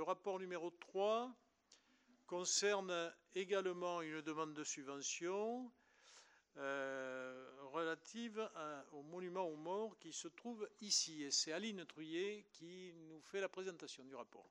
rapport numéro 3 concerne également une demande de subvention relative au monument aux morts qui se trouve ici. Et c'est Aline Trouillet qui nous fait la présentation du rapport.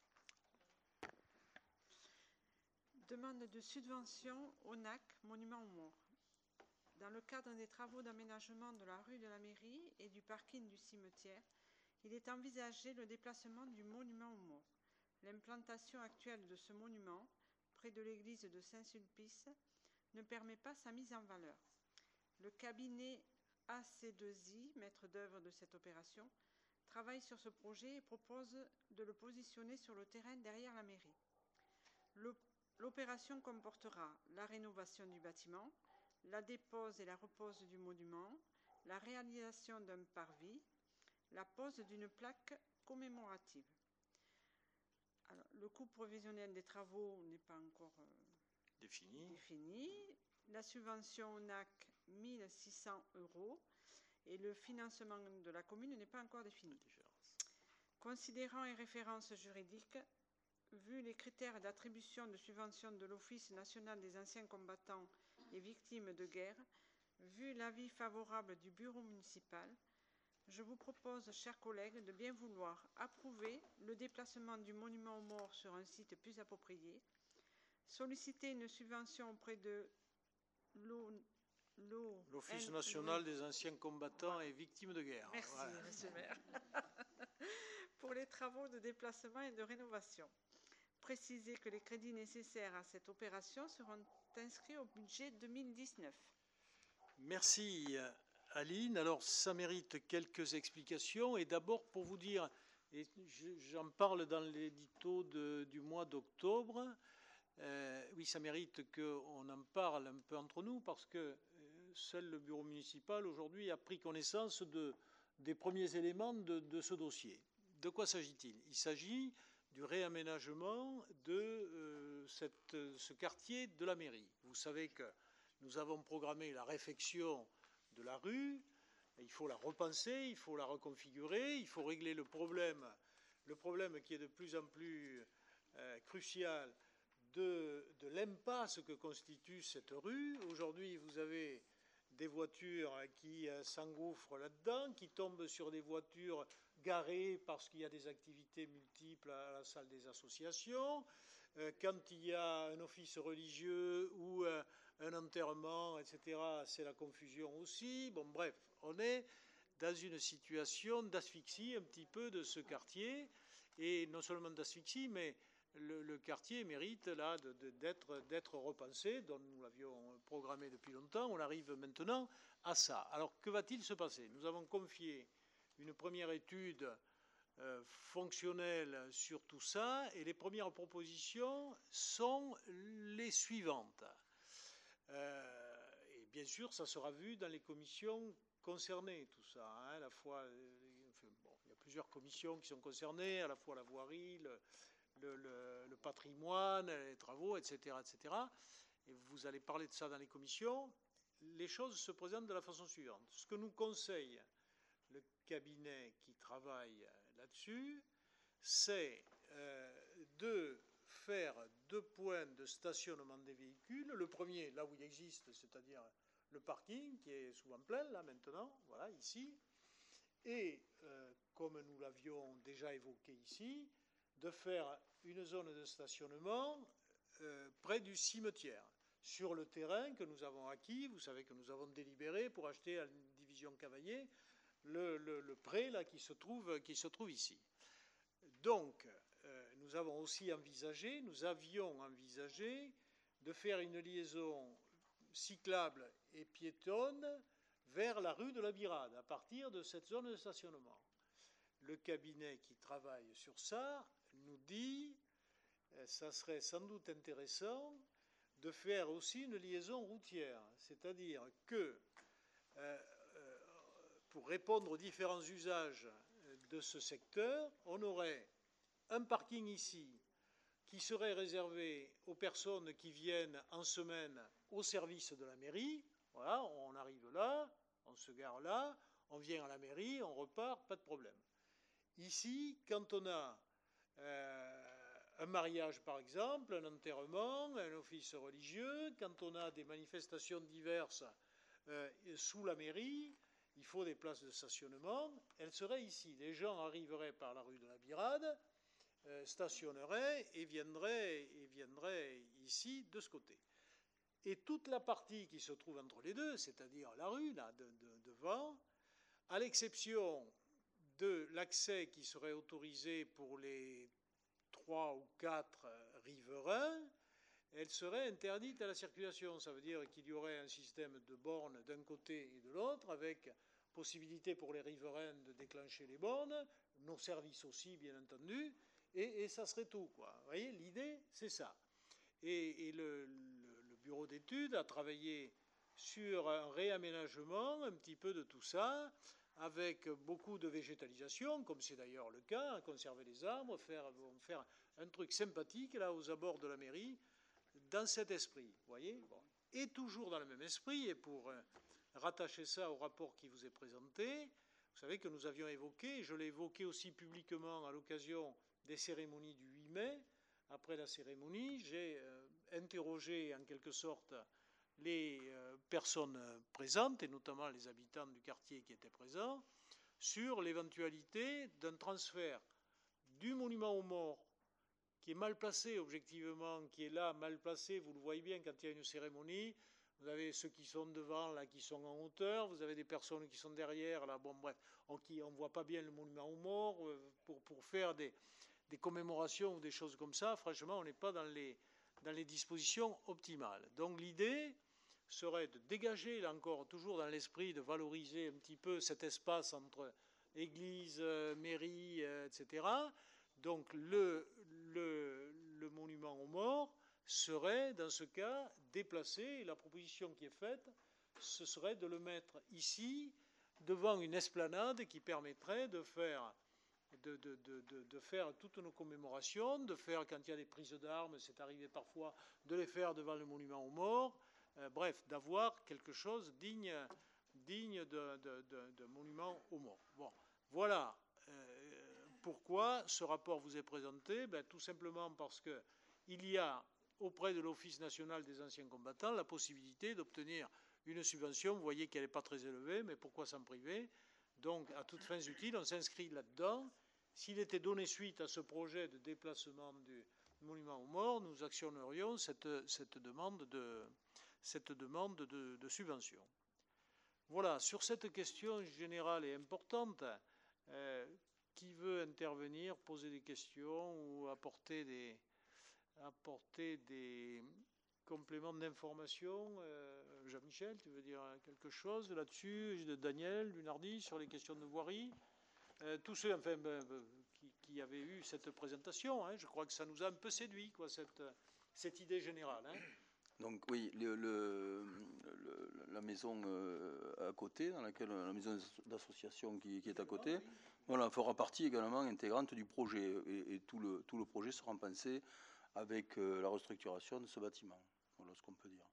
Demande de subvention au NAC, monument aux morts. Dans le cadre des travaux d'aménagement de la rue de la Mairie et du parking du cimetière, il est envisagé le déplacement du monument aux morts. L'implantation actuelle de ce monument, près de l'église de Saint-Sulpice, ne permet pas sa mise en valeur. Le cabinet AC2I, maître d'œuvre de cette opération, travaille sur ce projet et propose de le positionner sur le terrain derrière la mairie. L'opération comportera la rénovation du bâtiment, la dépose et la repose du monument, la réalisation d'un parvis, la pose d'une plaque commémorative. Alors, le coût provisionnel des travaux n'est pas encore défini. La subvention NAC, 1 600 €, et le financement de la commune n'est pas encore défini. Considérant les références juridiques, vu les critères d'attribution de subventions de l'Office national des anciens combattants et victimes de guerre, vu l'avis favorable du bureau municipal, je vous propose, chers collègues, de bien vouloir approuver le déplacement du monument aux morts sur un site plus approprié, solliciter une subvention auprès de l'Office national des anciens combattants et victimes de guerre. Merci, voilà. Monsieur le maire. Pour les travaux de déplacement et de rénovation. Préciser que les crédits nécessaires à cette opération seront inscrits au budget 2019. Merci Aline. Alors ça mérite quelques explications et d'abord pour vous dire, et j'en parle dans l'édito du mois d'octobre, oui ça mérite qu'on en parle un peu entre nous parce que seul le bureau municipal aujourd'hui a pris connaissance des premiers éléments de ce dossier. De quoi s'agit-il? Il s'agit du réaménagement de ce quartier de la mairie. Vous savez que nous avons programmé la réfection de la rue, il faut la repenser, il faut la reconfigurer, il faut régler le problème qui est de plus en plus crucial de l'impasse que constitue cette rue. Aujourd'hui, vous avez des voitures qui s'engouffrent là-dedans, qui tombent sur des voitures garées parce qu'il y a des activités multiples à la salle des associations. Quand il y a un office religieux ou un enterrement, etc., c'est la confusion aussi. Bon, bref, on est dans une situation d'asphyxie un petit peu de ce quartier, et non seulement d'asphyxie, mais le quartier mérite là d'être repensé, dont nous l'avions programmé depuis longtemps. On arrive maintenant à ça. Alors que va-t-il se passer? Nous avons confié une première étude fonctionnelle sur tout ça, et les premières propositions sont les suivantes. Et bien sûr, ça sera vu dans les commissions concernées, tout ça. Hein, à la fois, bon, il y a plusieurs commissions qui sont concernées, à la fois la voirie, le patrimoine, les travaux, etc., etc. Et vous allez parler de ça dans les commissions. Les choses se présentent de la façon suivante. Ce que nous conseille le cabinet qui travaille là-dessus, c'est de faire 2 points de stationnement des véhicules. Le premier, là où il existe, c'est-à-dire le parking, qui est souvent plein, là, maintenant, voilà, ici. Et, comme nous l'avions déjà évoqué ici, de faire une zone de stationnement près du cimetière, sur le terrain que nous avons acquis. Vous savez que nous avons délibéré pour acheter à la division Cavaillé le pré là, qui se trouve ici. Donc, nous avions envisagé de faire une liaison cyclable et piétonne vers la rue de la Birade, à partir de cette zone de stationnement. Le cabinet qui travaille sur ça nous dit ça serait sans doute intéressant de faire aussi une liaison routière, c'est-à-dire que pour répondre aux différents usages de ce secteur, on aurait un parking ici qui serait réservé aux personnes qui viennent en semaine au service de la mairie. Voilà, on arrive là, on se gare là, on vient à la mairie, on repart, pas de problème. Ici, quand on a un mariage, par exemple, un enterrement, un office religieux. Quand on a des manifestations diverses sous la mairie, il faut des places de stationnement. Elles seraient ici. Les gens arriveraient par la rue de la Birade, stationneraient et viendraient ici, de ce côté. Et toute la partie qui se trouve entre les deux, c'est-à-dire la rue, là, devant, à l'exception de l'accès qui serait autorisé pour les 3 ou 4 riverains, elle serait interdite à la circulation. Ça veut dire qu'il y aurait un système de bornes d'un côté et de l'autre, avec possibilité pour les riverains de déclencher les bornes, nos services aussi, bien entendu, et ça serait tout, quoi. Vous voyez, l'idée, c'est ça. Et le bureau d'études a travaillé sur un réaménagement un petit peu de tout ça, avec beaucoup de végétalisation, comme c'est d'ailleurs le cas, conserver les arbres, faire un truc sympathique là aux abords de la mairie, dans cet esprit, vous voyez, bon. Et toujours dans le même esprit, et pour rattacher ça au rapport qui vous est présenté, vous savez que nous avions évoqué, je l'ai évoqué aussi publiquement à l'occasion des cérémonies du 8 mai, après la cérémonie, j'ai interrogé en quelque sorte les personnes présentes, et notamment les habitants du quartier qui étaient présents, sur l'éventualité d'un transfert du monument aux morts, qui est mal placé objectivement, qui est là mal placé, vous le voyez bien quand il y a une cérémonie, vous avez ceux qui sont devant, là, qui sont en hauteur, vous avez des personnes qui sont derrière, là, bon bref, on ne voit pas bien le monument aux morts, pour faire des commémorations ou des choses comme ça, franchement, on n'est pas dans les dispositions optimales. Donc l'idée serait de dégager, là encore, toujours dans l'esprit de valoriser un petit peu cet espace entre église, mairie, etc. Donc le monument aux morts serait, dans ce cas, déplacé. Et la proposition qui est faite, ce serait de le mettre ici, devant une esplanade qui permettrait de faire toutes nos commémorations, de faire, quand il y a des prises d'armes, c'est arrivé parfois, de les faire devant le monument aux morts, bref, d'avoir quelque chose digne de monument aux morts. Bon, voilà pourquoi ce rapport vous est présenté. Tout simplement parce qu'il y a auprès de l'Office national des anciens combattants la possibilité d'obtenir une subvention. Vous voyez qu'elle n'est pas très élevée, mais pourquoi s'en priver? Donc, à toutes fins utiles, on s'inscrit là-dedans. S'il était donné suite à ce projet de déplacement du monument aux morts, nous actionnerions cette demande de subvention. Voilà, sur cette question générale et importante, qui veut intervenir, poser des questions ou apporter des compléments d'information? Jean-Michel, tu veux dire quelque chose là-dessus? Daniel, Lunardi, sur les questions de voirie? Tous ceux enfin, qui avaient eu cette présentation, hein, je crois que ça nous a un peu séduit, quoi, cette idée générale. Hein. Donc oui, la maison à côté, dans laquelle la maison d'association qui est à côté, oui. Voilà, fera partie également intégrante du projet et tout le projet sera pensé avec la restructuration de ce bâtiment. Voilà ce qu'on peut dire.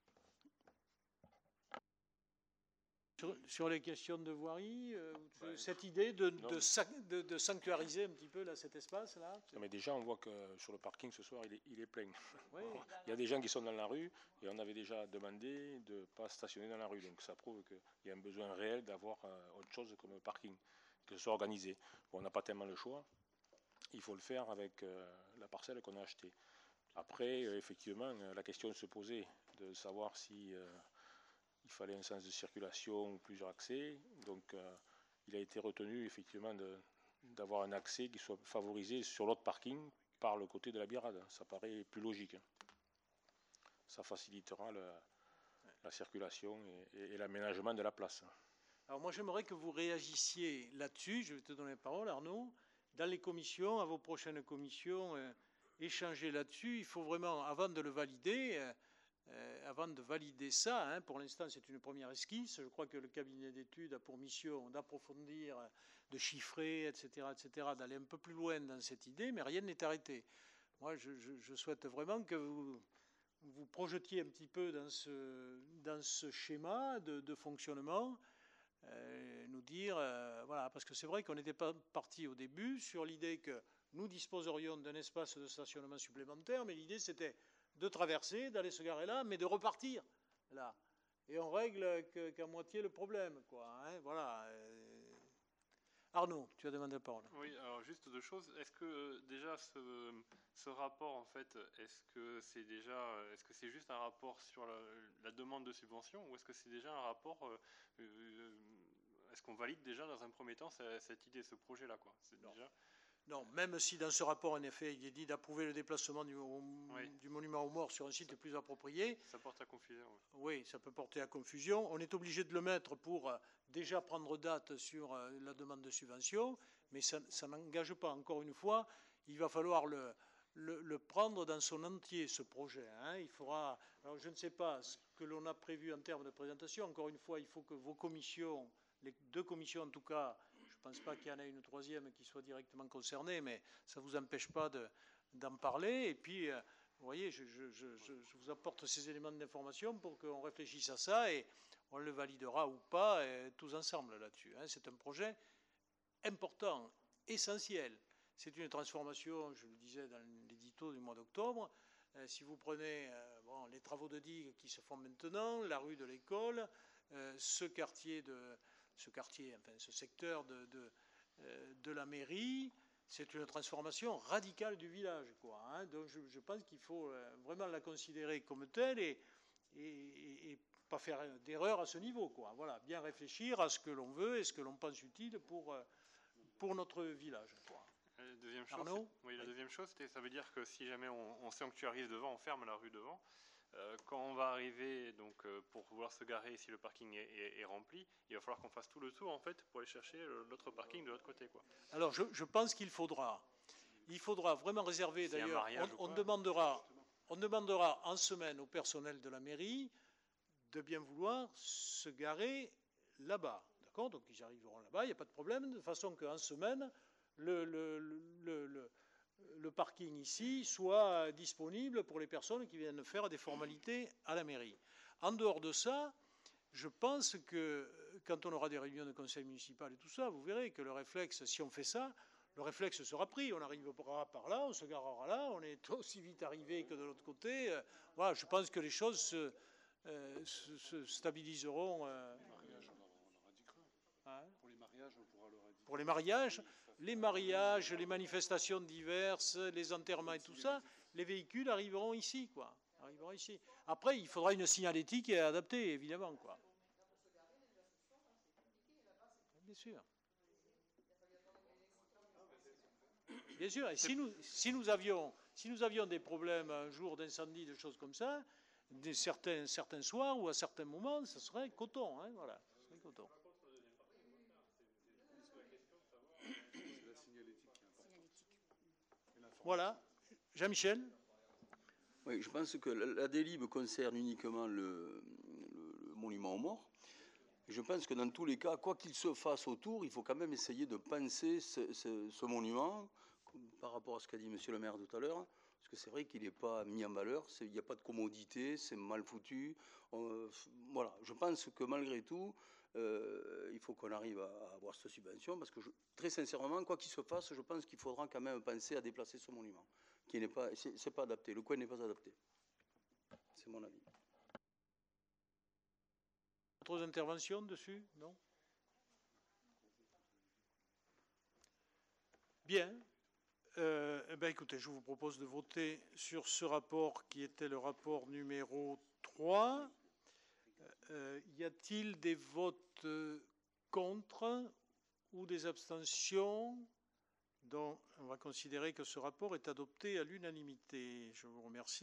Sur les questions de voirie, cette idée de sanctuariser un petit peu là, cet espace-là. Mais déjà, on voit que sur le parking ce soir, il est plein. Oui. Il y a des gens qui sont dans la rue et on avait déjà demandé de ne pas stationner dans la rue. Donc ça prouve qu'il y a un besoin réel d'avoir autre chose comme le parking, que ce soit organisé. Bon, on n'a pas tellement le choix. Il faut le faire avec la parcelle qu'on a achetée. Après, effectivement, la question se posait de savoir si... il fallait un sens de circulation ou plusieurs accès. Donc, il a été retenu effectivement d'avoir un accès qui soit favorisé sur l'autre parking par le côté de la Birade. Ça paraît plus logique. Ça facilitera la circulation et l'aménagement de la place. Alors moi, j'aimerais que vous réagissiez là-dessus. Je vais te donner la parole, Arnaud. Dans les commissions, à vos prochaines commissions, échanger là-dessus. Il faut vraiment, avant de le valider... avant de valider ça, hein, pour l'instant c'est une première esquisse, je crois que le cabinet d'études a pour mission d'approfondir, de chiffrer, etc., d'aller un peu plus loin dans cette idée, mais rien n'est arrêté. Moi je souhaite vraiment que vous projetiez un petit peu dans ce schéma de fonctionnement, nous dire, voilà, parce que c'est vrai qu'on n'était pas parti au début sur l'idée que nous disposerions d'un espace de stationnement supplémentaire, mais l'idée c'était de traverser, d'aller se garer là, mais de repartir là. Et on règle qu'à moitié le problème, quoi. Hein, voilà. Arnaud, tu as demandé la parole. Oui, alors juste deux choses. Est-ce que déjà ce rapport, en fait, est-ce que c'est juste un rapport sur la demande de subvention, ou est-ce que c'est déjà un rapport, est-ce qu'on valide déjà dans un premier temps cette idée, ce projet-là, quoi? Non, même si dans ce rapport, en effet, il est dit d'approuver le déplacement du monument aux morts sur un site plus approprié. Ça porte à confusion. Oui, ça peut porter à confusion. On est obligé de le mettre pour déjà prendre date sur la demande de subvention, mais ça n'engage pas. Encore une fois, il va falloir le prendre dans son entier, ce projet. Hein. Il faudra. Alors, je ne sais pas ce que l'on a prévu en termes de présentation. Encore une fois, il faut que vos commissions, les deux commissions en tout cas, je ne pense pas qu'il y en ait une troisième qui soit directement concernée, mais ça ne vous empêche pas d'en parler. Et puis, vous voyez, je vous apporte ces éléments d'information pour qu'on réfléchisse à ça et on le validera ou pas tous ensemble là-dessus. Hein. C'est un projet important, essentiel. C'est une transformation, je le disais dans l'édito du mois d'octobre. Si vous prenez les travaux de digue qui se font maintenant, la rue de l'école, ce secteur de la mairie, c'est une transformation radicale du village, quoi. Hein. Donc je pense qu'il faut vraiment la considérer comme telle et pas faire d'erreur à ce niveau, quoi. Voilà, bien réfléchir à ce que l'on veut et ce que l'on pense utile pour notre village, quoi. Deuxième chose, Arnaud ? Oui, la deuxième chose, ça veut dire que si jamais on sanctuarise devant, on ferme la rue devant. Quand on va arriver, donc, pour pouvoir se garer, si le parking est rempli, il va falloir qu'on fasse tout le tour, en fait, pour aller chercher l'autre parking de l'autre côté, quoi. Alors, je pense qu'il faudra vraiment réserver, d'ailleurs, on demandera en semaine au personnel de la mairie de bien vouloir se garer là-bas, d'accord? Donc, ils arriveront là-bas, il n'y a pas de problème, de façon qu'en semaine, le parking ici soit disponible pour les personnes qui viennent faire des formalités à la mairie. En dehors de ça, je pense que quand on aura des réunions de conseil municipal et tout ça, vous verrez que le réflexe, si on fait ça, le réflexe sera pris. On arrivera par là, on se garera là, on est aussi vite arrivé que de l'autre côté. Voilà, je pense que les choses se stabiliseront. Pour les mariages, on pourra leur indiquer. Pour les mariages, les manifestations diverses, les enterrements et tout ça, les véhicules arriveront ici, quoi. Après, il faudra une signalétique adaptée, évidemment, quoi. Bien sûr. Bien sûr. Et si nous avions des problèmes un jour d'incendie, de choses comme ça, certains soirs ou à certains moments, ça serait coton, hein, voilà. Ça serait coton. Voilà. Jean-Michel ? Oui, je pense que la délib concerne uniquement le monument aux morts. Je pense que dans tous les cas, quoi qu'il se fasse autour, il faut quand même essayer de penser ce monument par rapport à ce qu'a dit monsieur le maire tout à l'heure, parce que c'est vrai qu'il n'est pas mis en valeur, il n'y a pas de commodité, c'est mal foutu. Voilà, je pense que malgré tout, il faut qu'on arrive à avoir cette subvention, parce que très sincèrement, quoi qu'il se fasse, je pense qu'il faudra quand même penser à déplacer ce monument, qui n'est pas, c'est pas adapté, le coin n'est pas adapté. C'est mon avis. D'autres interventions dessus? Non? Bien. Écoutez, je vous propose de voter sur ce rapport qui était le rapport numéro 3. Y a-t-il des votes contre ou des abstentions? Donc, on va considérer que ce rapport est adopté à l'unanimité. Je vous remercie.